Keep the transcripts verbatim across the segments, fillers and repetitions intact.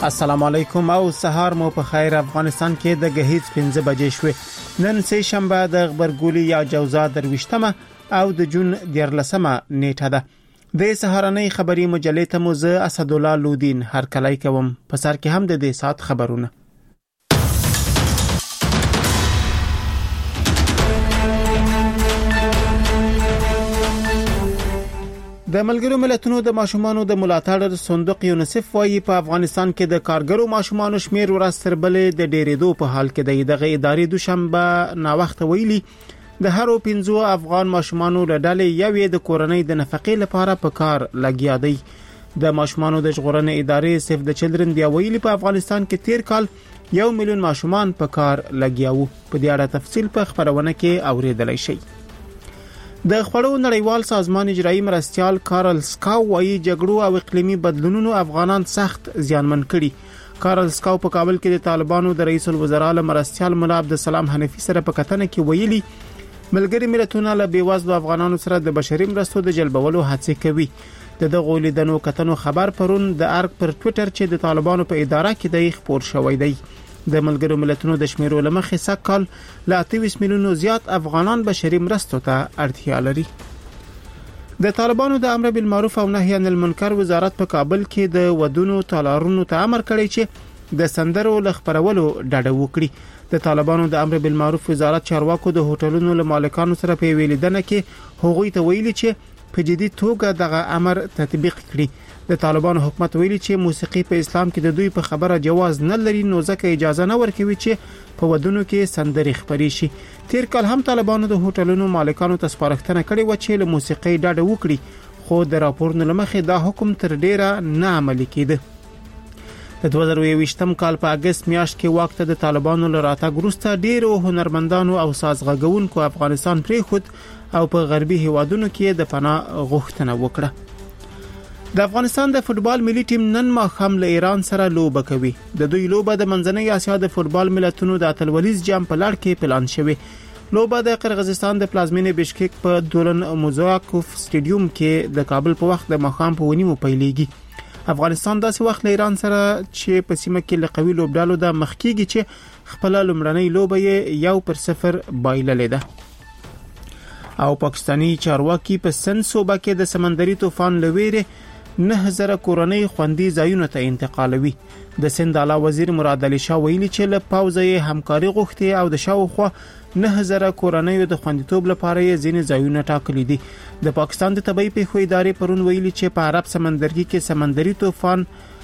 السلام علیکم او سهار مو په خیر. افغانستان کې د غهیځ پنځه بجې شوې. نن سه شنبه د خبرګولي یا جوزا درويشتمه او د جون دیارلسمه نیټه ده. د سهارنۍ خبري مجلې ته مو زه اسد الله لودین هر کلای کوم. په سر کې هم د دې سات خبرونه. د ملګرو ملتونو د ماشومانو د ملاتړ صندوق یونیسف وايي په افغانستان کې د کارګرو ماشومانو شمیر ورځ تر بلې د ډېرېدو په حال کې دی. دغه ادارې دوشنبه نا وخت ویلي د هرو پنځو افغان ماشومانو له ډلې یوې د کورنۍ د نفقې لپاره په کار لګیا دی. د ماشومانو د ژغورنې ادارې سیف د چلډرن بیا ویلي په افغانستان کې تیر کال یو میلیون ماشومان په کار لګیا وو. په دې اړه تفصیل په خبرونه کې اوریدلای شئ. د خړو نړیوال سازمان اجرایی مرستيال کارل سکاو وايي جګړو او اقلیمي بدلونونو افغانان سخت زیانمن کړي. کارل سکاو په کابل کې د طالبانو د رئیس الوزرا له مرستيال مولا عبدالسلام حنفي سره په کتنه کې ویلي ملګری ملتونه له بیوزلو افغانانو سره د بشري مرستو د جلبولو هڅه کوي. د دغه لیدنو کتنو خبر پرون د ارګ پر ټوئیټر چې د طالبانو په اداره کې د خبر شوې دی. د ملګرو ملتونو د شمیرو لمخې سکهال لا اتلس میلیونو زیات افغانان بشري مرستو ته اړتیا لري. د طالبانو د امر بالمعروف او نهي عن المنکر وزارت په کابل کې د ودونو تالارونو ته امر کړی چې د سندرو لخبرولو ډډه وکړي. د طالبانو د امر بالمعروف وزارت چارواکو د هوټلونو له مالکانو سره په ویلیدنه کې هغوی ته ویلي چې په جدي توګه دغه امر تطبیق کړي. د طالبانو حکومت ویلي چې موسیقي په اسلام کې د دوی په خبره جواز نه لري، نو ځکه اجازه نه ورکوي چې په ودونو کې سندرې خبري شي. تیر کال هم طالبانو د هوټلونو مالکانو ته سپارښتنه کړې و چې له موسیقي ډډه وکړي، خو د راپورونو لمخې دا حکم تر ډیره نه عملي کېده. د دوه زره یوویشتم کال په اگست میاشت کې وخت د طالبانو له راتګ وروسته ډیرو هنرمندانو او سازغږونکو افغانستان پریښود او په غربي هیوادونو کې د پناه غوښتنه وکړه. د افغانستان د فوتبال ملي ټیم نن ماښام له ایران سره لوبه کوي. د دوی لوبه د منځنۍ اسیا د فوتبال ملتونو د اتلولیز جام په لړ کې پلان شوی. لوبه د قرغیزستان د پلازمینې بشکک په دولن موزاکوف سټیډیوم کې د کابل په وخت د ماښام په ونیمو پیلېږي. افغانستان داسې وخت له ایران سره چې په سیمه کې له قوي لوبډالو د مخکېږي چې خپل لومړنۍ لوبه یې یو پر صفر بایللې ده. او پاکستانی چارواکي په سند صوبه کې د سمندري طوفان لویره نه زره کورنۍ خوندي ځایونو ته انتقالوي. د سند اعلی وزیر مراد علي شاه ویلي چې له پاوځي همکاري غوښتي او د شاوخوا نه زره کورنۍ د خوندیتوب لپاره یې ځینې ځایونه ټاکلي دي. د پاکستان د طبي پیښو ادارې پرون ویلي چې په عرب سمندرګي کې سمندري طوفان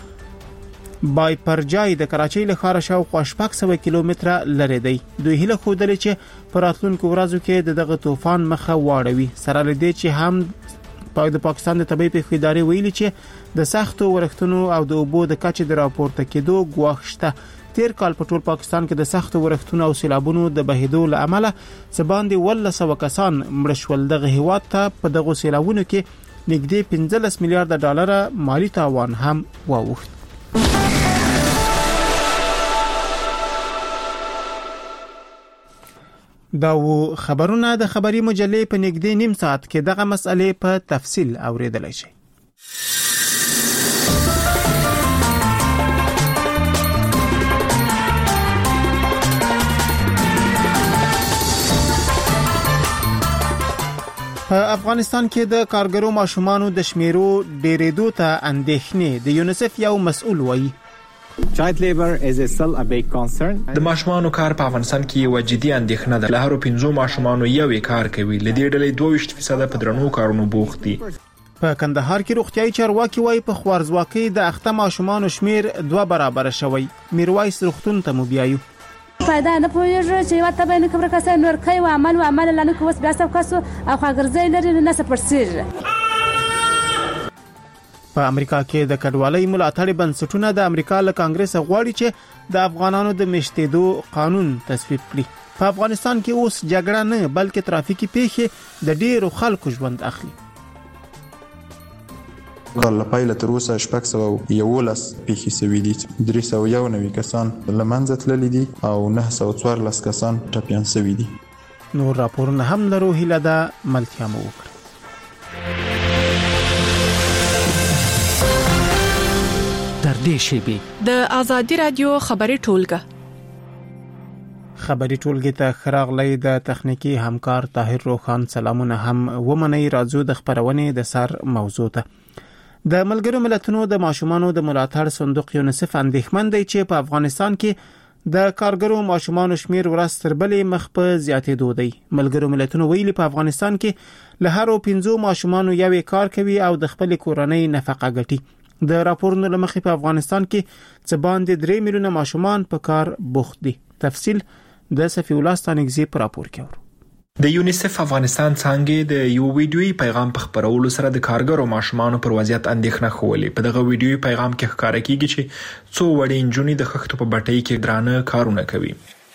بای پرجای د کراچۍ له ښار شاوخوا شپږ سوه کیلومتره لرې دی. دوی هیله خوده چې په راتلونکو ورځو کې دغه طوفان مخه واړوي. سره لدې چې هم د پاکستان د طبي پیښو ادارې ویلي چې د سختو ورښتونو او د اوبو د کچې د راپورته کېدو ګواښ شته. تیر کال په ټول پاکستان کې د سختو ورښتونو او سیلابونو د بهیدو له امله څه ولس سوه کسان مړه شول. دغه هیواد ته په دغه سیلابونو کې نږدې پنځلس میلیارډ ډالر مالی تاوان هم واوښت. دا و خبرونه د خبري مجلې په نږدې نیم ساعت کې دغه مسئله په تفصیل اوریدلای شئ. په افغانستان کې د کارګرو ماشومانو د شمیرو ډېرېدو ته اندېښنې د یونیسف یو مسؤل وایي. Child labor is still a big concern. د ماشومانو کار په افغانستان کې یو جدي اندېښنه ده. له هرو پنځو ماشومانو یو کار کوي. له دې ډلې دوه ویشت فیصد په درنو کارونو بوخت دي. په کندهار کې روغتيایي چارواکي وایي په خوارزواکۍ د اخته ماشومانو شمیر دوه برابر شوی. میرویس روغتون ته مو بیایو. فایده نه پوهیږي چې وته به نه خبره کسه نور کوي او عمل او عمل لنه کوس بیا سب کسو او خاګرځي لري نه سپرسیږي. په امریکا کې د کډوالۍ ملاتړ بنسټونه د امریکا له کانګرس غواړي چې د افغانانو د مشتېدو قانون تصویب کړي. په افغانستان کې اوس جګړه نه بلکې ترافیکي پیښې د ډېرو خلکو ژوند اخلي. له پایله تر اوسه شپږ سوه یولس پیښې شوي دي. درې سوه یو نوي کسان له منځه تللي دي او نهه سوه څوارلس کسان ټپیان شوي دي. نور راپورونه هم لرو. هیله ده ملتیا مو وکړه. در نږدې شيبي د آزادي رادیو خبري ټولګه خبري ټولګه ته خراغلی د تخنیکی همکار طاهر روخان سلامونه هم ومني راځو د خبرونه د سر موضوع ته د ملګرو ملتونو د ماشومانو د ملاتړ صندوق یونیسف اندېښمن دی چې په افغانستان کې د کارګرو ماشومانو شمیر ورځ تر بلې مخ په زیاتېدو دی. ملګرو ملتونو ویلي په افغانستان کې له هرو پنځو ماشومانو یوې کار کوي او د خپل کورنۍ نفقه ګټي. د راپورونو لمخې په افغانستان کې څه باندې درې میلیونه ماشومان په کار بوخت دي. تفصیل د صفی الله ستانګزی پر راپور کې ورو. د یونیسف افغانستان څنګه د یو ویډیوي پیغام په خبرولو سره د کارګرو ماشومانو پر وضعیت اندېښنه خولې. په دغه ویډیوي پیغام کې ښکاره کیږي چې څو وړې انجونې د خښتو په بټۍ کې درانه کارونه کوي.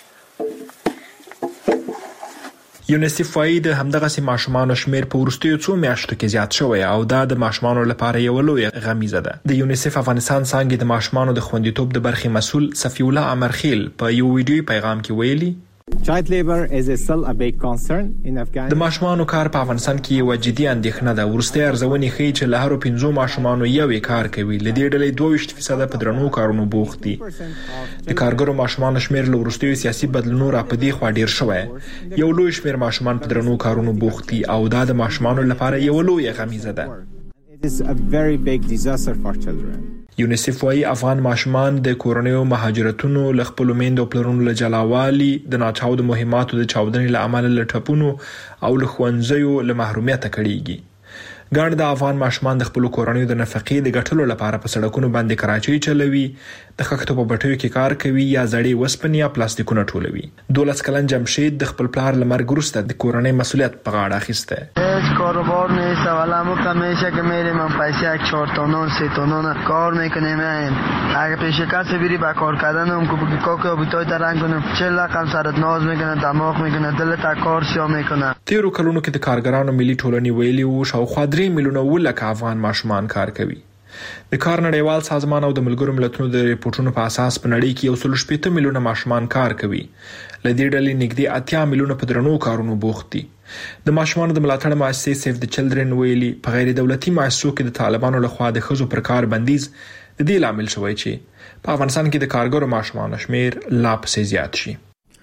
یونیسف وايي د همدغه سي ماشومانو شمیر په ورستیو څو میاشتو کې زیات شوی او دا د ماشومانو لپاره یو لوی غمیزه ده. د یونیسف افغانستان څنګه د ماشومانو د خوندیتوب د برخې مسؤل صفی الله امرخیل په یو ویډیوي پیغام کې ویلي Child labor is still a big concern in Afghanistan. د ماشومانو کار په افغانستان کې یو جدي اندېښنه ده. ورسته ارزونې ښیي چې له هرو پنځو ماشومانو یوې کار کوي. له دې ډلې دوه ویشت فیصد په درنو کارونو بوخت دي. د کارګرو ماشومانو شمیر له ورستیو سیاسي بدلونونو را پدې خوا ډیر شوی. یو لوی شمیر ماشومان په درنو کارونو بوخت دي او دا د ماشومانو لپاره یو لوی غمیزه ده. It is a very big disaster for children. یونیسف وايي افغان ماشومان د کورنیو مهاجرتونو له خپل میندو پلرونو له جلاوالي د ناچاودو مهماتو د چاودنې له امله له ټپونو او له ښوونځیو له محرومیت کړيږي. ګڼ د افغان ماشومان د خپل کورنیو د نفقې د ګټلو لپاره په سړکونو باندې کراچۍ چلوي، د خښتو په بټیو کې کار کوي یا زړې وسپنې یا پلاستیکونه ټولوي. دولس کلن جمشید د خپل پلار لمرګ وروسته د کورنۍ مسؤلیت په غاړه اخیسته. هیچ کاروبار نیست و لامو همیشه که میریم من پیسه یک چهار تونان سه تونان کار میکنیم. اگه پیش کسی بری با کار کردن هم که کاک آبیتای ترنگ کنیم چل رقم سرت ناز میکنه، دماغ میکنه، دلت کار سیا میکنه. تیرو کلونو کې د کارګرانو ملي ټولنې ویلي وو شاوخوا درې میلیونه ولکه افغان ماشومان کار کوي. د کار نړیوال سازمان او د ملګرو ملتونو د ریپورتونو په اساس په نړۍ کې یو سل شپږ میلیونه ماشومان کار کوي. لدې ډلې نږدې اتیا میلیونه په درنو کارونو بوخت دي. د ماشومانو د ملاتړ مؤسسې سیف د چلډرن ویلي په غیر دولتي مؤسسو کې د طالبانو لخوا د ښځو پر کار بندیز د دې لامل شوی چې په افغانستان کې د کارګرو ماشومانو شمیر لا پسې زیات شي.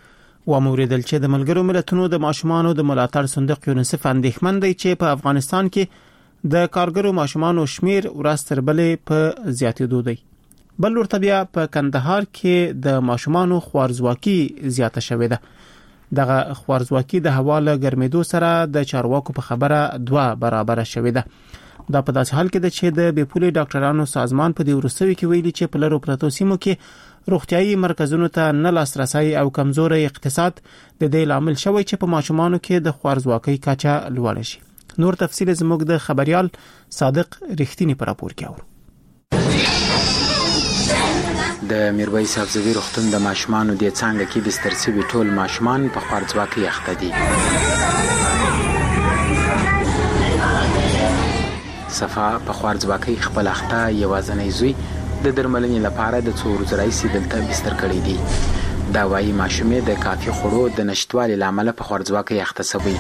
و موریدل چې د ملګرو ملتونو د ماشومانو د ملاتړ صندوق یونیسف اندېښمن دی چې په افغانستان کې د کارګرو ماشومانو شمیر ورځ تر بلې په زیاتېدو دی. بل ورته بیا په کندهار کې د ماشومانو خوارزواکي زیاته شوې ده. دغه خوارزواکي د حواله ګرمېدو سره د چارواکو په خبره دوه برابر شوې ده. دا په داسې حال کې ده چې د بیپولي ډاکټرانو سازمان په دې ورسوي کې ویلي چې په لرو پرتو سیمو کې روغتيایي مرکزونو ته نه لاسرسي او کمزوري اقتصاد د دې لامل شوی چې په ماشومانو کې د خوارزواکۍ کچه لوړه شي. نور تفصیل زموږ د خبريال صادق رښتینی پر راپور کې اورو. د میرویس افزوی روغتون د ماشومانو د څنګه کې بستر سوي ټول ماشومان په خوارزواکۍ اخته دي. صفا په خوارزواکۍ خپل اخته یوازنۍ زوی د درملنې لپاره د څو ورځې راځي دلته بستر کړی دی. دا وايي ماشومې د کافي خوړو د نشټوالي لامل په خوارزواکۍ اخته شوی.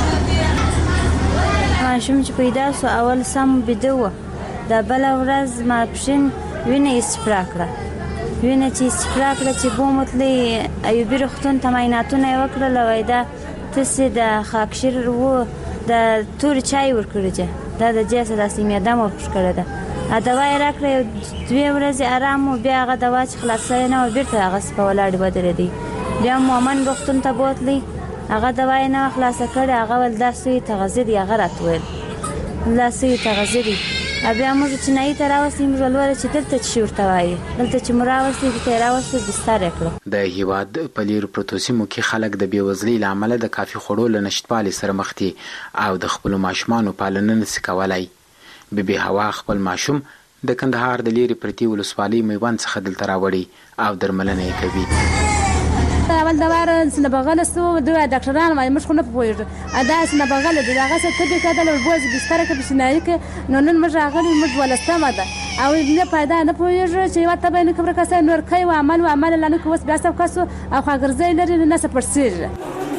ماشوم چې پیدا سو اول سم بده و د بل ورځ ما پښین وینې استفرا کړه. وینې چې استفرا کړه چې بومتلې ایوبي روغتون ته معایناتونه وکړل وای دا تاسې د خاکشیر وو د تور چای ورکړی دا د جسد داسې میاده مو پښکړه ده. ا دوا یې راکړه دوه ورځې آرام او بیا هغه دوا چې خلاصای نه او بیرته هغه په ولاړ بدل دی. بیا مومن روغتون ته بوتلی هغه دوا یې نه خلاص کړه هغه ول داسې تغذیه دی هغه راتول داسې تغذیه بیا موږ چې نه یې تراوسې موږ ولور چې دلته چې ورته وایي دلته چې مراوسې د تراوسې بستر کړو. د هیواد په لیر پروتوسیمو کې خلک د بیوزلۍ لامل د کافي خوړو له نشټوالي سره مخ دي او د خپل ماشومانو پالنه نشي کولای. بيبي هوا خپل ماشوم د کندهار د لیر پرتی ولسوالۍ میوند څخه دلته راوړي او درملنه یې کوي. اول دوار سن بغل سو دوه ډاکټران ما مش خو نه پوهیږي ادا سن بغل د هغه څه ته کېدل او بوز بستر کې بشنای کې نو نن مې راغلی مې ولستمه ده او نه پیدا نه پوهیږي چې وته به نه خبره کاسه نور کوي او عمل او عمل لنه کوس بیا سب کاسو او خاګرځي لري نه سپړسیږي.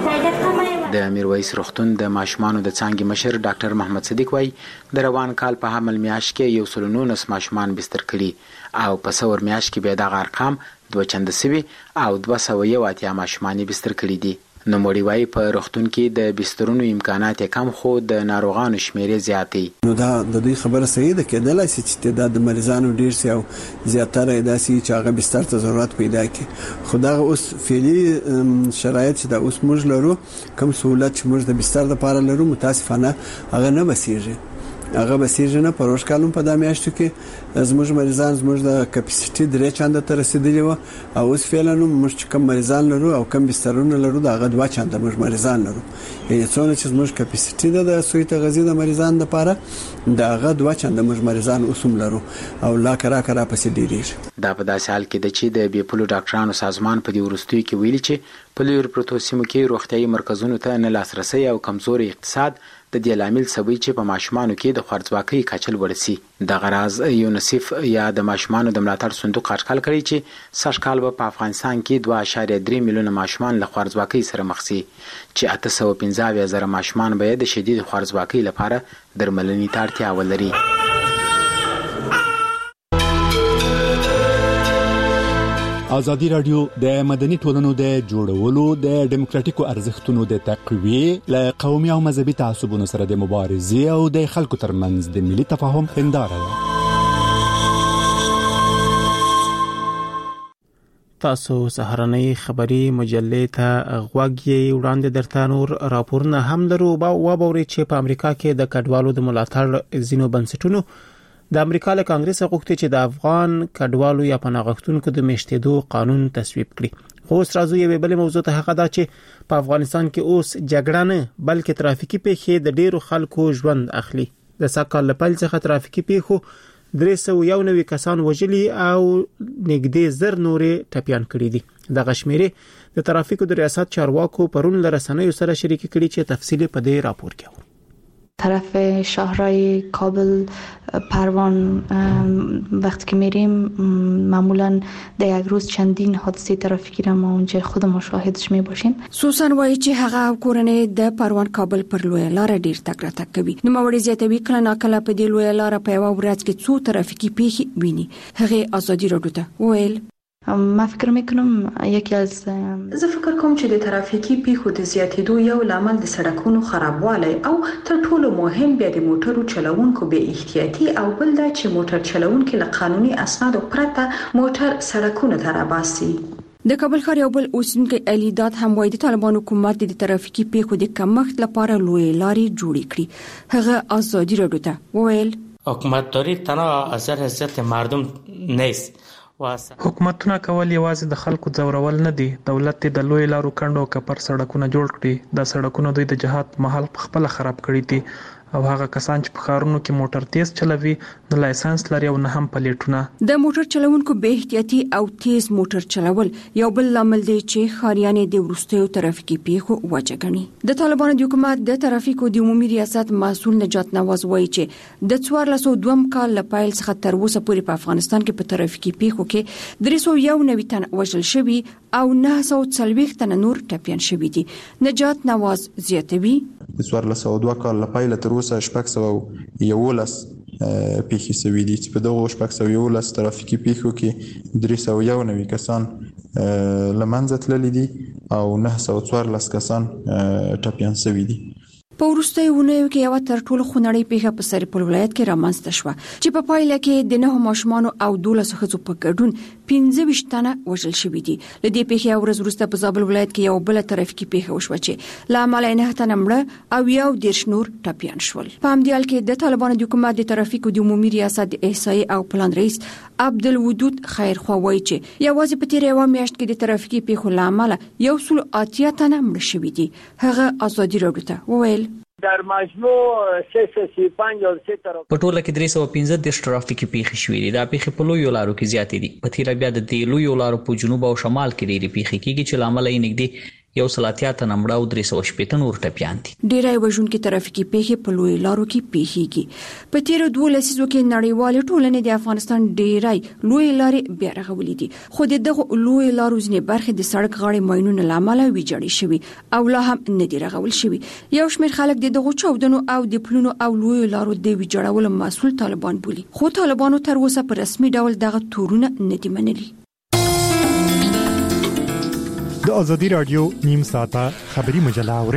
د میرویس روغتون د ماشومانو د څانګې مشر ډاکټر محمد صدیق وایي د روان کال په حمل میاشت کې یو سل نولس ماشومان بستر کړي او په څلور میاشت کې به دغه ارقام دوه چنده سوي او دوه سوه یو اتیا ماشومان بستر کړي دي. نوموړي وایي په روغتون کې د بسترونو امکانات کم خو د ناروغانو شمیرې زیاتې. نو دا د دې خبره صحیح ده کېدلای شي چې تعداد د مریضانو ډیر سي او زیاتره داسي چې هغه بستر ته ضرورت پیدا کړي. خو دا اوس فعلی شرایط چې دا اوس موږ لرو کوم سہولت چې موږ د بستر لپاره لرو متاسفانه هغه نه بسیږي. هغه بسیږي نه پروش کالم په د میاشتو کې زموږ مریضان زموږ د کپاسټي درې چنده تر رسیدلی و او اوس فعلا موږ کوم مریضان لرو او کوم بسترونه لرو دا هغه دوه چنده موږ مریضان لرو. یعنی څونه چې زموږ کپاسټي د سوی تغذیه د مریضان لپاره دا هغه دوه چنده موږ مریضان اوسم لرو او لا کرا کرا پسې ډیریږي. دا په داسې حال کې د چې د بیپلو ډاکټرانو سازمان په دې وروستیو کې ویلي چې په لویو پروتو سیمو کې روغتیايي مرکزونو ته نه لاسرسي او کمزوري اقتصاد د دې لامل سبب چې په ماشومانو کې د خوارځواکۍ کچه لوړه سي. د غراز یونیسف یا د ماشومانو د ملاتړ صندوق اټکل کړی چې سږ کال په افغانستان کې دوه اعشاریه درې میلیونه ماشومان له خوارځواکۍ سره مخ سي چې اته سوه پنځه اویا زره ماشومان به د شدید خوارځواکۍ لپاره درملنې ته اړتیا ولري. ازادي رادیو د مدني ټولنو د جوړولو د ډیموکراتیکو ارزښتونو د تقویې له قومي او مذهبي تعصبونو سره د مبارزې او د خلکو ترمنځ د ملي تفاهم هنداره ده. تاسو سهارنۍ خبری مجلې ته غوږی وړاندې درته نور راپورونه هم لرو او باوري چې په امریکا کې د کډوالو د ملاتړ زینو بنسټونو د امریکا له کانګرس غوښتي چې د افغان کډوالو یا پناه غوښتونکو د میشتېدو قانون تصویب کړي. خو اوس راځو یو بل موضوع ته هغه دا چې په افغانستان کې اوس جګړه نه بلکې ترافیکي پیښې د ډیرو خلکو ژوند اخلي. د سکهال لپاره څخه ترافیکي پیښو درې سوه یو نوي کسان وژلي او نږدې زر نورې ټپيان کړي دي. د غشمیره د ترافیکو د ریاست چارواکو پرون لرسنیو سره شریک کړي چې تفصیلی په دې راپور کې و. طرف شهرهای کابل پروان وقتی که میریم معمولا در یک روز چندین حادثه ترافیکی را ما اونجا خود مشاهدش می باشیم. سوسن وایي چې هغه کورنۍ د پروان کابل پر لوی لار ډیر تګ راتګ کوي. نو موري زیاتوي کله ناکله په دې لوی لار په یو ورځ کې څو ترافیکی پیښې ویني. هغه ازادي رادیو ته ویل ما فکر میکنم یکی از زه فکر کوم چې د ترافیکي پیښو د زیاتېدو یو لامل د سړکونو خرابوالی او تر ټولو مهم بیا د موټرو چلوونکو بې احتیاطي او بل دا چې موټر چلوونکي له قانوني اسنادو پرته موټر سړکونو ته راباسي. د کابل ښار یو بل اوسیدونکی علي داد هم وایي د طالبانو حکومت د ترافیکي پیښو د کمښت لپاره لوی لارې جوړې کړې. هغه ازادي رادیو ته ویل حکومتداری تنها اثر حضرت مردم نیست. حکومتونه کول یوازې د خلکو ځورول نه دي. دولت د لوی لارو کندو کپر سړکونه جوړ کړي. دا سړکونه دوی د جهاد محل خپل خراب کړي دي او هغه کسان چې په ښارونو کې موټر تیز چلوي نو لایسنس لري او نه هم پلیټونه. د موټر چلوونکو به احتیاطي او تیز موټر چلول یو بل لامل دی چې ښاریانې د وروستیو ترافیکي پیښو وجه ګڼي. د طالبانو د حکومت د ترافیکو د عمومي ریاست مسؤل نجات نواز وایي چې د څوارلس سوه دوه کال له پیل څخه تر اوسه پورې په افغانستان کې په ترافیکي پیښو کې درې سوه یو نوي تن وژل شوي او نه سوه څلوېښت تنه نور ټپیان شوي دي. نجات نواز زیاتوي د څوارلس سوه دوه کال له پیله تر اوسه شپږ سوه یولس پیښې شوي دي چې په دغو شپږ سوه یولس ترافیکي پیښو کې درې سوه یو نوي کسان له منځه تللي دي او نهه سوه څوارلس کسان ټپیان شوي دي. په وروستیو اونیو کې یو تر ټولو خونړۍ پیښه په سرپل ولایت کې رامنځته شوه چې په پایله کې د نهو ماشومانو او دولسو ښځو په ګډون پنځه ویشت تنه وژل شوي دي. له دې پیښې یو ورځ وروسته په زابل ولایت کې یو بله ترافیکي پیښه وشوه چې له امله یې نهه تنه مړه او یو دېرش نور ټپیان شول. په همدې حال کې د طالبانو د حکومت د ترافیکو د عمومي ریاست د احصایې او پلان رئیس عبدالودود خیرخوا وایي چې یوازې په تېره یوه میاشت کې د ترافیکي پیښو له امله یو سل اتیا تنه مړه شوي دي. هغه ازادي رادیو ته وویل در مجموع سه سوه سی و پنج یا سه طرف په ټوله کې درې سوه پنځه دېرش ترافیکي پیښې شوې دي. دا پیښې په لویو لارو کې زیاتې دي. په تیره بیا د دې لویو لارو په جنوب او شمال کې ډېرې پیښې کېږي چې له امله یې نږدې یو سلاتیا تنمړه او درې سو شپږ نور ټپيان دي. ډیرای وژونکي ترافیکي پیښې په لوی لارو کې پیښیږي. په تیر دوه لسیزو کې نړیوال ټولنې د افغانستان ډیرای لوی لارې بیا رغولې دي، خو دغه لوی لارو ځینې برخې د سړک غاړې ماینونو لامل ویجاړې شوي او لا هم نه دي رغول شوي. یو شمېر خلک د دغه چاودنو او د پلونو او لوی لارو د ویجاړولو مسؤل طالبان بولي، خو طالبانو تر اوسه په رسمي ډول دغه تورونه نه دي منلي. د آزادي رادیو نیم ساعته خبری مجله اوري.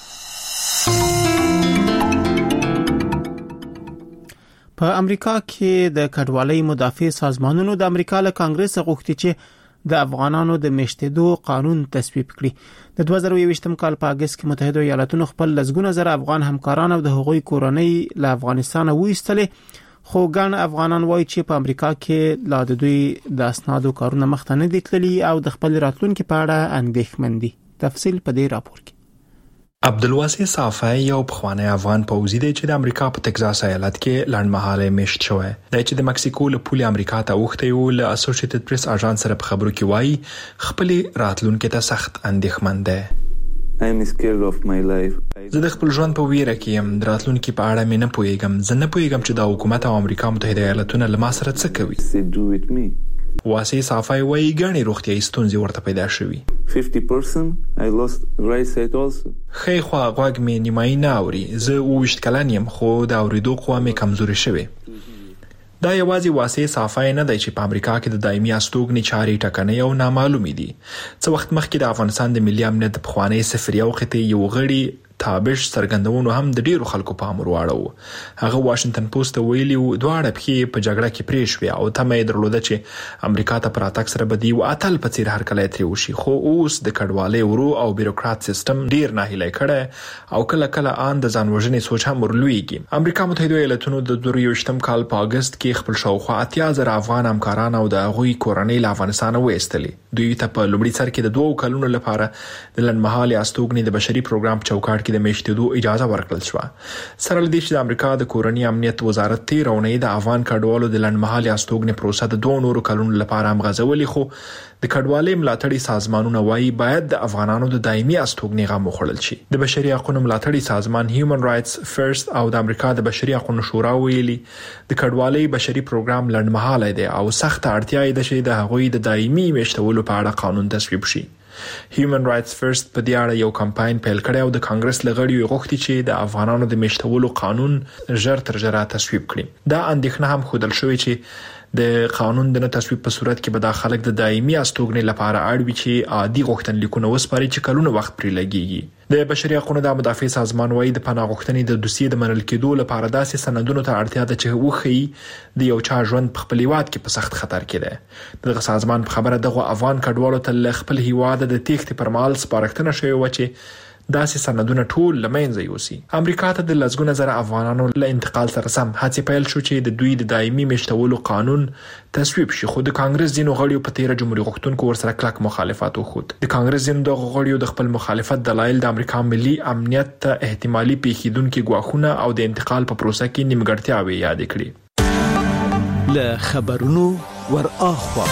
په امریکا کې د کډوالۍ مدافع سازمانونو د امریکا له کانګرس غوښتي چې د افغانانو د میشتېدو قانون تصویب کړي. د دوه زره یوویشتم کال په اگست کې متحده ایالاتونو خپل لسګونه زره افغان همکاران او د هغوی کورنۍ له افغانستان وایستلې، خو ګڼ افغانان وایي چې په امریکا کې لا د دوی د اسنادو کارونه مخته نه دي تللي او د خپل راتلونکو په اړه اندېښمن دي. تفصیل په دې راپور کې. عبدالواسع صافی یو پخوانی افغان پوځي دی چې د امریکا په تگزاس ایالت کې لنډمهاله میشت شوی دی، چې د مکسیکو له پولې امریکا ته اوښتی و. له اسوسییټډ پریس اژانس سره په خبرو کې وایي خپل راتلونکو ته سخت اندېښمن دی. I'm scared of my life. زه د خپل ژوند په ویره کې یم، د راتلونکو په اړه مې نه پوهیږم. زه نه پوهیږم چې د حکومت او امریکا متحده ایالاتونه له ما سره څه کوي. واسع صافی وایي ګڼې روغتیايي ستونزې ورته پیدا شوي. fifty percent I lost right sight also. ښی خوا غوږ مې نیمایي نه اوري. زه اووه ویشت کلن یم، خو د اورېدو قوه مې کمزورې شوې. دا یوازې واسع صافی نه دی چې په امریکا کې د دایمي استوګنې چارې ټکنۍ او نامعلومې دي. څه وخت مخکې د افغانستان د ملي امنیت د پخوانی سفیر یو قطعي یو غړي تابش څرګندونو هم د ډیرو خلکو پام وراړو. هغه واشنگټن پوسټ ته ویلي و دواړه پښې په جګړه کې پرې شوې او تمه یې درلوده چې امریکا ته پر اتاک سره به دی و اتل په څیر هرکلی ترې وشي، خو اوس د کډوالۍ ورو او بیروکرات سیستم ډیر ناهیلی کړی او کله کله ان د ځان وژنې سوچ هم ورلویږي. امریکا متحده ایالاتونو د دوه زره یوویشتم کال په اگست کې خپل شاوخوا اتیا زره افغان همکاران او د هغوی کورنۍ له افغانستان وایستلې. دوی ته په لومړي سر کې د دوه کلونو لپاره د لنډمهالې استوګنې د بشري پروګرام په چوکاټ کې د میشتېدو اجازه ورکړل شو. سره لدې چې د امریکا د کورنۍ امنیت وزارت تیر اونۍ د افغان کډوالو د لنډمهالې استوګنې پروسه د دوه نورو کلونو لپاره هم غځولې، خو د کډوالۍ ملاتړي سازمانونه وایي باید د افغانانو د دایمي استوګنې غم وخوړل شي. د بشري حقوقو ملاتړي سازمان هیومن رائټس فرست او د امریکا د بشري حقوقو شورا ویلي د کډوالۍ بشري پروګرام لنډمهاله دی او سخت اړتیا ده چې د هغوی د دایمي میشتولو په اړه قانون تصویب شي. هیومن رائټس فرست په دې اړه یو کمپاین پیل کړی او د کانګرس لغړیو غوښتي چې د افغانانو د میشتولو قانون ژر تر ژره تصویب کړي. دا اندېښنه هم ښودل شوې چې د قانون د نه تصویب په صورت کې به دا خلک د دایمي استوګنې لپاره اړ وي چې عادي غوښتنلیکونه وسپاري چې کلونه وخت پرې لګیږي. د بشري حقوقو د مدافع سازمان وایي د پناه غوښتنې د دوسیې د منل کېدو لپاره داسې سندونو ته اړتیا ده چې وښيي د یو چا ژوند په خپل هیواد کې په سخت خطر کې دی. دغه سازمان په خبره دغه افغان کډوالو ته له خپل هیواد د تېښتې پر مهال سپارښتنه شوې وه چې داسې سندونه ټول له منځه یوسي. امریکا ته د لسګونه زره افغانانو له انتقال سره سم هڅې پیل شو چې د دوی د دایمي میشتولو قانون تصویب شي، خو د کانګرس ځینو غړیو په تیره جمهوریت غوښتونکو ورسره کلک مخالفت وښود. د کانګرس ځینو دغه غړیو د خپل مخالفت دلایل د امریکا ملي امنیت ته احتمالي پیښیدونکي ګواښونه او د انتقال په پروسه کې نیمګړتیاوې یادې کړې. له خبرونو ور اخوا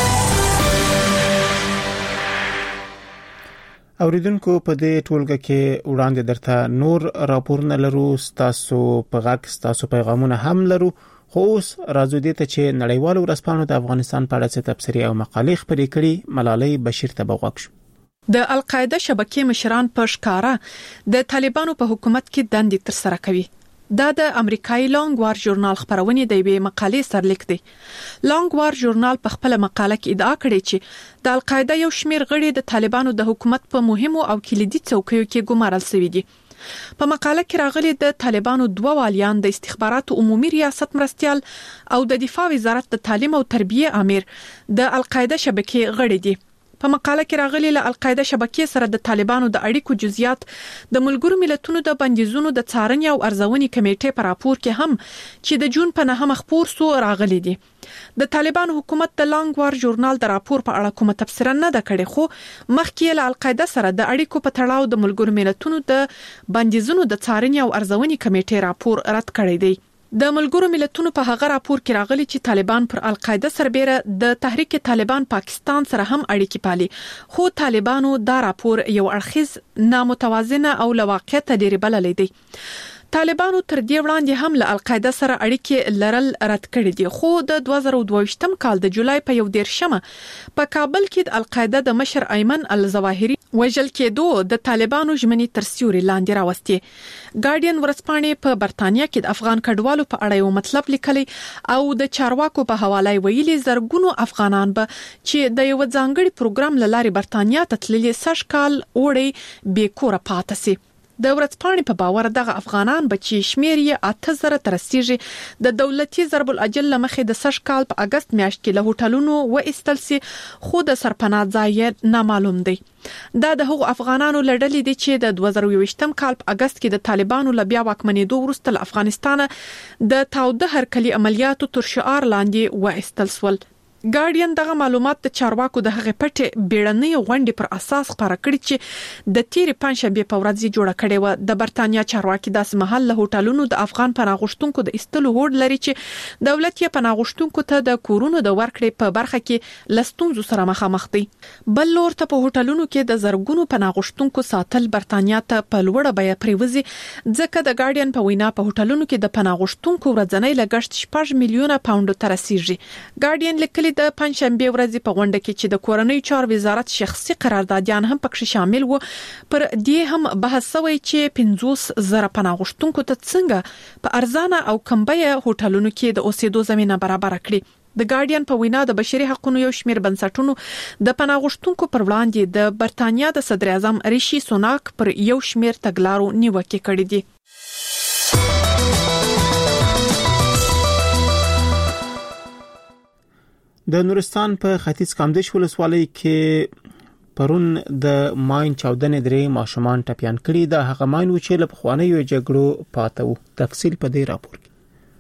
اوریدونکو په دې ټولګه کې وړاندې درته نور راپورونه لرو، تاسو په غږ تاسو پیغامونه هم لرو، خو اوس راځو دې ته چې نړیوال ورځپاڼو د افغانستان په اړه څه تبصرې او مقالې خپرې کړي. ملالۍ بشیر ته بغوښ شو. د القاعده شبکې مشران په ښکارا د طالبانو په حکومت کې دندې تر سره کوي. دا د امریکایي لانګ وار ژورنال خبرونه دی به مقالې سرلیک دی. لانګ وار ژورنال په خپل مقاله کې ادعا کړې چې د القاعده یو شمېر غړي د طالبانو د حکومت په مهمو او کلیدي څوکیو کې ګمارل شوي دي. په مقاله کې راغلي د طالبانو دوه والیان د استخباراتو عمومي ریاست مرستيال او د دفاع وزارت د تعلیم او تربیه امیر د القاعده شبکې غړي دي. په مقاله کې راغلي له القاعده شبکې سره د طالبانو د اړیکو جزئیات د ملګرو ملتونو د بندیزونو د څارنې او ارزونې کمیټې په راپور کې هم چې د جون په نهمه خپور سو راغلي دي. د طالبانو حکومت د لانګ وار ژورنال د راپور په اړه کومه تفسیر نه ده کړې، خو مخکې له القاعده سره د اړیکو په تړاو د ملګرو ملتونو د بندیزونو د څارنې او ارزونې کمیټې راپور رد کړی دی. د ملګرو ملتونو په هغه راپور کې راغلي چې طالبان پر القاعده سربېره د تحریک طالبان پاکستان سره هم اړیکې پالي، خو طالبانو دا راپور یو اړخیز، نامتوازنه او لواقعیت لري بللی دی. طالبانو تر دې وړاندې هم له القاعده سره اړیکې لرل رد کړې دي، خو د دوه زره او دوه ویشتم کال د جولای په یو دیرشمه په کابل کې د القاعده د مشر ایمن الظواهری وژل کېدو د طالبانو ژمنې تر سیوري لاندې راوستي. ګارډین ورځپاڼې په برتانیا کې د افغان کډوالو په اړه یو مطلب لیکلی او د چارواکو په حواله ویلي زرګونو افغانان به چې د یو ځانګړي پروګرام لاري برتانیا ته تللي سږ کال اوړي بې کوره پاتې سي. د ورځپاڼې په باور دغه افغانان به چې شمیر یې اته زره تر رسیږي د دولتي ضرب الاجل لمخې د سږ کال په اگست میاشت کې له هوټلونو و ایستل سي، خو د سرپناه ځای نامعلوم دی. دا د هغو افغانانو لړلې دي چې د دوه زره یوویشتم کال په اگست کې د طالبانو له بیا واکمنېدو وروسته له افغانستان د تاوده هرکلي عملیاتو تر شعار لاندې و ایستل سول. ګارډین دغه معلومات د چارواکو د هغې پټې بیړنۍ غونډې پر اساس خپاره کړي چې د تیرې پنځشنبې په ورځ یې جوړه کړې وه. د برتانیا چارواکي داسې مهال له هوټلونو د افغان پناه غوښتونکو د ایستلو هوډ لري چې دولت یې پناه غوښتونکو ته د کورونو د ورکړې په برخه کې له ستونزو سره مخامخ دی. بل لور ته په هوټلونو کې د زرګونو پناه غوښتونکو ساتل برتانیا ته په لوړه بیه پریوزي، ځکه د ګارډین په وینا په هوټلونو کې د پناه غوښتونکو ورځنی لګښت شپږ میلیونه پاونډ ته رسیږي. ګارډین لیکلي د پنځشنبه ورځ په غونډه کې چې د کورنۍ چارو وزارت شخصي قراردادیان هم پکې شامل وو، پر دې هم بحث شوی چې پنځوس زره پناه غوښتونکو ته څنګه په ارزانه او کمبيه هوټلونو کې د اوسېدو زمينه برابر کړي. د ګارډین په وینا د بشري حقوقو یو شمېر بنسټونو د پناه غوښتونکو پر وړاندې د برتانیا د صدر اعظم ریشي سوناک پر یو شمېر تګلارو نیوکې کړې دي. د نورستان په ختیځ کامدیش ولسوالۍ کې پرون د ماین چاودنې درې ماشومان ټپيان کړي. د هغه ماین و چې له پخوانیو جګړو پاتې وو. تفصیل په دې راپور کې.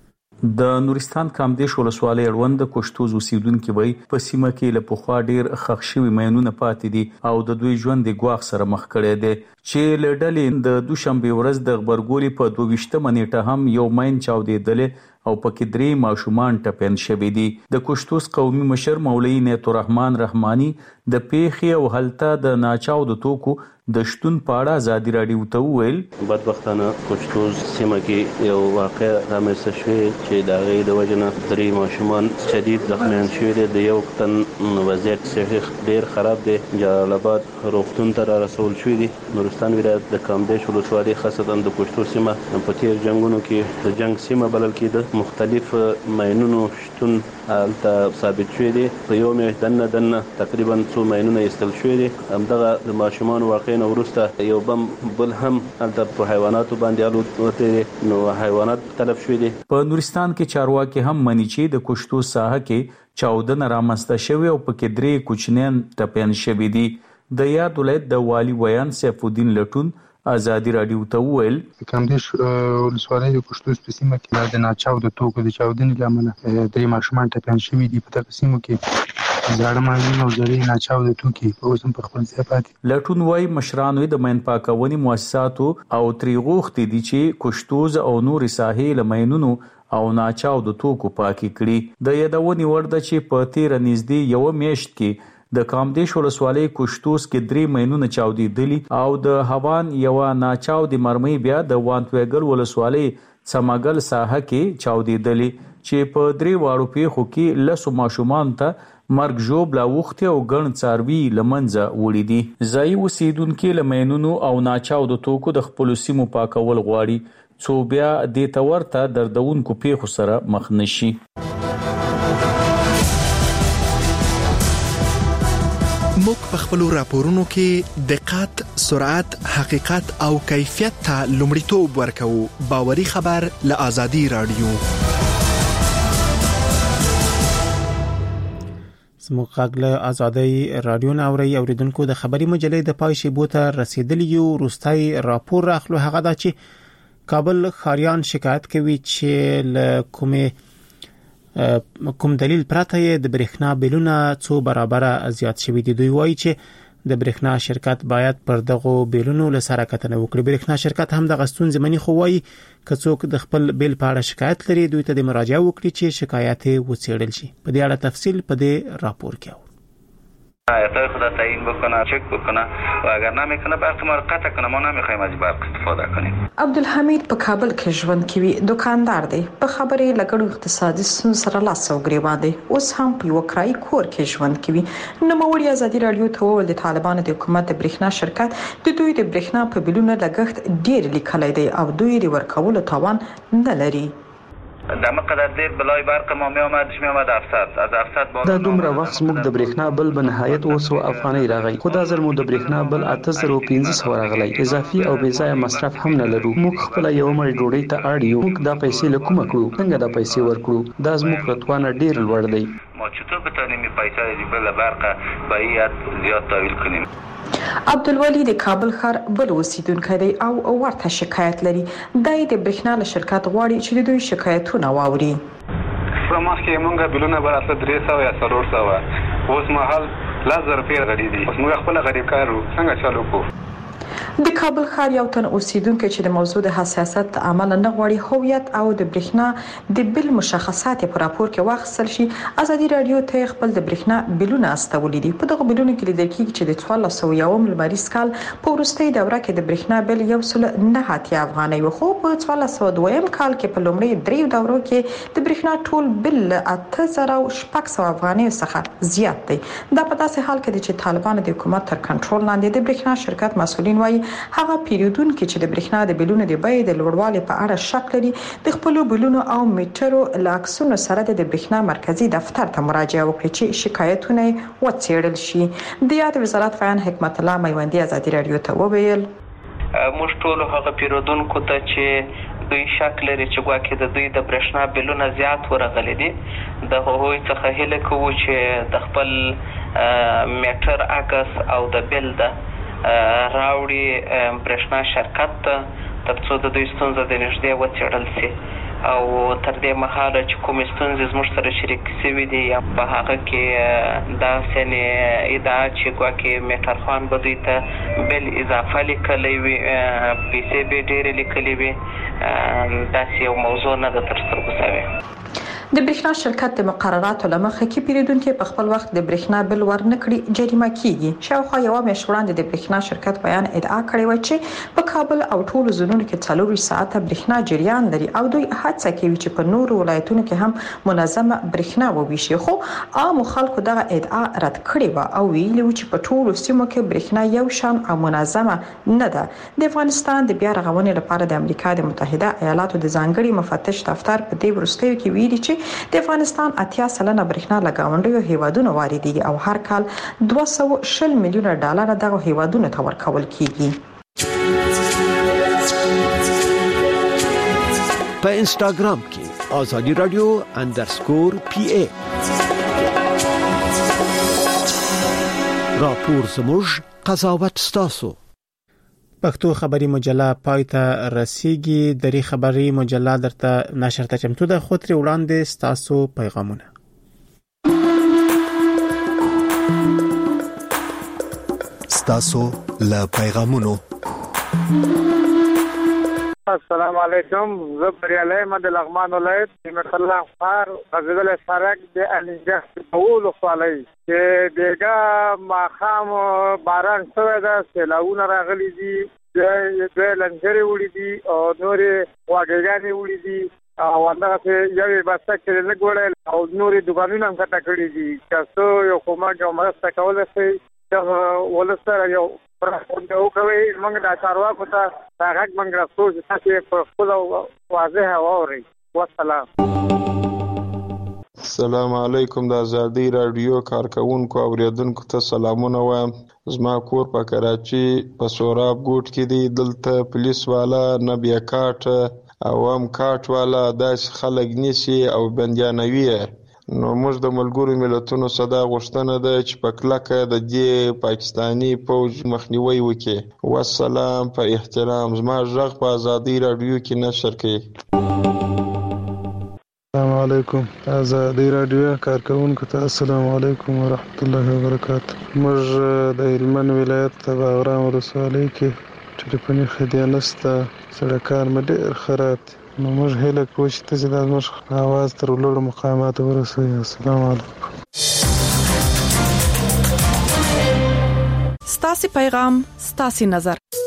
د نورستان کامدیش ولسوالۍ اړوند کوشتوز اوسیدونکو وای په سیمه کې له پخوا ډیر خښ شوی ماینونه پاتې دي او د دوی ژوند د ګواښ سره مخ کړي دي چې له ډلې د دوشنبه ورځ د خبرګوري په دوه ویشتمه نیټه هم یو ماین چاودېدل او پکې درې ماشومان ټپيان شوي دي. د کوشتوز قومي مشر مولوی نیت الرحمن رحمانی د پیښې او هلته د ناچاو د توکو د شتون پاړه ازادي راډیو ته ویل بدبختانه کوشتوز سیمه کې یو واقع رامنځته شوی چې د هغې د وجه نه درې ماشومان شدید زخمیان شوي دي. د یو تن وضعیت صحي ډېر خراب دی، جلال آباد روغتون ته را رسول شوي دي. نورستان ولایت د کامدیش ولسوالۍ خاصتا د کوشتوز سیمه په تیر جنګونو کې د جنګ سیمه بلل کېده. مختلف ماینونو شتون هلته ثابت شوی دی. په یو میاشت دننه دننه تقریبا څو ماینونه ایستل شوي دي. همدغه د ماشومان واقع نه ورسته یو بم بل هم هلته په حیواناتو باندې الوت نو حیوانات تلف شوي دي. په نورستان کې چارواکي هم مني چې د کوشتوز ساحه کې چاودنه رامنځته شوې او پکې درې کوچنیان ټپيان شوي دي. د یاد ولایت د والي ویان سیف الدین لټون ازادي راډیو ته ویل کامدیش ولسوالۍ د کوشتوز په سیمه کې د ناچاو د توکو د چاودنې لامل درې ماشومان ټپيان شوي دي. په دغه سیمو کې زړه ماینونه او زړې ناچاو د توکي په اوس هم په خپل ځای پاتې. لټون وايي مشرانو د ماین پاکونې مؤسساتو او ترې غوښتي دي چې کوشتوز او نور ساحې له ماینونو او ناچاو د توکو پاکي کړي. د یادونې وړ ده چې په تیر نږدې یو میاشت کې د کامدیش ولسوالۍ کوشتوز کې درې ماینونه چاودېدلي او د هوان یو ناچاو د مرمۍ بیا د وانتویګل ولسوالۍ سماګل ساحه کې چاودېدلي چې په درې واړو پیښو کې لسو ماشومان ته مرګ ژوبله اوښتې او ګڼ څاروي له منځه وړي دي. ځایي اوسېدونکي له ماینونو او ناچاو د توکو د خپلو سیمو پاکول غواړي څو بیا دې ته ورته دردونکو پیښو سره مخ نشي. موږ په خپلو راپورونو کې دقت، سرعت، حقیقت او کیفیت ته لومړیتوب ورکوو. باوري خبر له آزادي راډیو. زموږ غږ له آزادۍ راډیو نه اوري. اوریدونکو د خبري مجلې د پای شیبو ته رسیدلی یو روستای راپور راخلو. هغه دا چې کابل خاریان شکایت کوي چې له کومه کوم دلیل پرته د برېښنا بیلونه څو برابر زیات شوي دي. دوی وایي چې د برېښنا شرکت باید پر دغه بیلونو لسره کتنه وکړي. برېښنا شرکت هم د غستون زمینی خو وایي که څوک د خپل بیل په اړه شکایت لري دوی ته د مراجعه وکړي چې شکایت یې وڅېړل شي. په دې اړه تفصیل په دې راپور کې آیتای خدا تعیین بکنه، چک بکنه و اگر نمیکنه برق ما رو قطع کنه. ما نمیخوایم از برق استفاده کنیم. عبدالحمید په کابل کې ژوند کوي، دکاندار دی. په خبرې لګړو اقتصادي ستونزو سره لاس او ګریوان دی. اوس هم په یو کرایي کور کې ژوند کوي. نوموړي ازادي رادیو ته وویل د طالبانو د حکومت د برېښنا شرکت د دوی د برېښنا په بیلونو لګښت ډېر لیکلی دی او دوی د ورکولو توان نه لري. دا مقدار ډیر بلای برق ما می اومد می اومد افسد از افسد دا دومره وخت موږ د برېښنا بل په نهایت اوسو افغاني راغی. خو دا ځل مو د برېښنا بل اته زره پنځه سوه راغلی. اضافي او بې ځایه مصرف هم نه لرو. موږ خپل یو مړ ډوډۍ ته اړ یو. موږ دا پیسې له کومه کړو؟ څنګه دا پیسې ورکړو؟ دا زموږ رتوان ډیر لوړ دی. ما چطور بتونیم این پیسې د بل برق به یاد زیات تحویل کنیم؟ عبدالولی د کابل ښار بل اوسیدونکی دی او ورته شکایت لري. دای د برېښنا له شرکت غواړي چې د دوی شکایتونه واوري. مخکې مونږه بیلونه بل اصل درې سوه یا څلور سوه، اوس مهال لس زره روپۍ غړي دي. اوس موږ خپل غریب کار څنګه چالو کوو؟ د کابل ښار یو تن اوسیدونکو چې د موضوع د حساسیت عمل نه غواړي هویت او د برېښنا د بل مشخصات په راپور کې واخیستل شي. ازادي رادیو ته خپل د برېښنا بیلونه استولي دي. په دغه بیلونو کې لیدل کېږي چې د څوارلس سوه یوم لمریز کال په وروستۍ دوره کې د برېښنا بیل یو سل نه اتیا افغانۍ و، خو په څوارلس سوه دویم کال کې په لومړۍ دریو دورو کې د برېښنا ټول بیل اته زره شپږ سوه افغانۍ څخه زیات دی. دا په داسې حال کې دی چې طالبانو د حکومت تر کنټرول لاندې د برېښنا شرکت مسؤلین وایي هغه پیریودونکو چې د برېښنا د بیلونو د بیې د لوړوالي په اړه شک لري د خپل بیلونو او میټرو لاکسونو سره د برېښنا مرکزی دفتر ته مراجعه وکړي چې شکایتونه وڅېړل شي. د یاد وزارت بیان حکمت الله میوندی ازادي رادیو ته وویل موږ ټول هغه پیریودونکو ته چې دوی شک لري چې ګواکې د دوی د برېښنا بیلونه زیات ورغلي دي د هغوی څخه هیله کوو چې د خپل میټر عکس او د بیل د راوړي برېښنا شرکت ته ترڅو د دوی ستونزه د نږدې وڅېړل شي او تر دې مهاله چې کومې ستونزې زموږ سره شریک شوي دي یا په هغه کې داسې ادعا چې ګواکې میټر خوان به دوی ته بیل اضافه لیکلی وي، پیسې به ډېرې لیکلې وي، داسې یو موضوع نه ده تر سترګو شوې. د برېښنا شرکت د مقرراتو له مخې کې پیریدونکو په خپل وخت د برېښنا بل ورنکړي جریمه کیږي. شاوخوا یو میاشت وړاندې د برېښنا شرکت بیان ادعا کړې و چې په کابل او ټولو ځایونو کې څلور ساعته برېښنا جریان لري او دوی هڅه کوي چې په نورو ولایتونو کې هم منظمه برېښنا وویشي. خو عام خلکو دغه ادعا رد کړې و او ویلي و چې په ټولو سیمو کې برېښنا یو شان او منظمه نه ده. د افغانستان د بیا رغونې لپاره د امریکا د متحده ایالاتو د ځانګړي مفتش دفتر په دې وروستیو کې ویلي چې د افغانستان اتیا سلنه برېښنا له ګاونډیو هیوادونو واردېږي او هر کال دوه سوه شل میلیونه ډالر دغه هیوادونو ته ورکول کیږي. په انستګرام کې آزادي رادیو انډرسکور پی ای راپور زموږ قضاوت ستاسو. پښتو خبري مجله پای ته رسیږي. دری خبري مجله درته نشر ته چمتو ده. خو تر وړاندې ستاسو پیغامونه. ستاسو له پیغامونو. السلام علیکم. زه بریالی احمد لغمان ولایت نعمت الله خار غزل سرک د انجه اول خالي چې دغه ماخام باران شوی ده، سیلاونه راغلي دي، د لنګري وړي دي او نورې واګېګانې وړي دي او هغه یوې بسته کې نه ګوړل او نورې دکانونه هم کټه کړي دي. تاسو یو کومه مرسته کولی شئ چې ولسره یو پرونده وکوي. موږ د چارواکو ته دا غږ موږ رسو چې تاسو په خپل واضح واورئ. والسلام. السلام علیکم. د ازادي رادیو کارکونکو او اوریدونکو ته سلامونه وایم. زما کور په کراچي په سوراب ګوټ کې دی. دلته پولیس والا نه بیا کاټ او هم کاټ والا داسې خلک نیسي او بندیانوي. نو موږ د ملګرو ملتونو صدا غوښتنه ده چې په کلکه د دې پاکستانی فوج مخنیوي وکړي. والسلام. په احترام زما غږ په ازادي رادیو کې نشر کړي. السلام علیکم. آزادی رادیو کارکونکو ته السلام علیکم ورحمت الله وبرکاته. موږ د هلمند ولایت د باغرام ولسوالۍ کې ټلیفوني خدمات نشته، سړکان مې ډېر خراب دي. نو موږ هیله کوو چې تاسو د موږ اواز تر لوړو مقاماتو ورسوي. السلام علیکم. ستاسو پیغام ستاسو نظر.